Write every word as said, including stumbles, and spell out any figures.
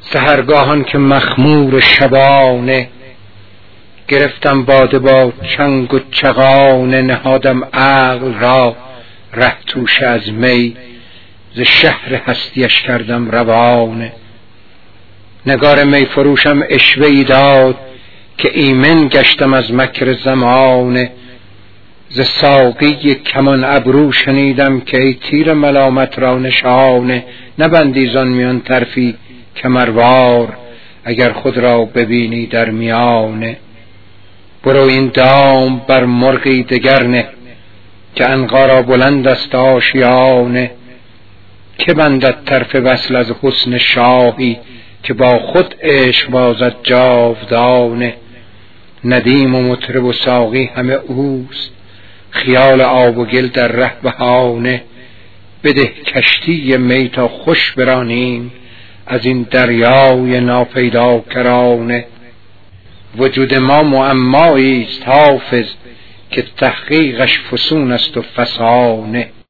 سحرگاهان که مخمور شبانه، گرفتم باده با چنگ و چغانه. نهادم عقل را ره توش از می، ز شهر هستیش کردم روانه. نگار می فروشم عشوه‌ای داد، که ایمن گشتم از مکر زمانه. ز ساقی کمان ابرو شنیدم، که ای تیر ملامت را نشانه. نبندی زان میان طرفی کمروار، اگر خود را ببینی در میانه. برو این دام بر مرغی دگر نه، که عنقا را بلند است آشیانه. که بندد طرف وصل از حسن شاهی، که با خود عشق بازد جاودانه. ندیم و مطرب و ساقی همه اوست، خیال آب و گل در ره بهانه. بده کشتی می تا خوش برانیم، از این دریای ناپیدا کرانه. وجود ما معمایی است حافظ، که تحقیقش فسون است و فسانه.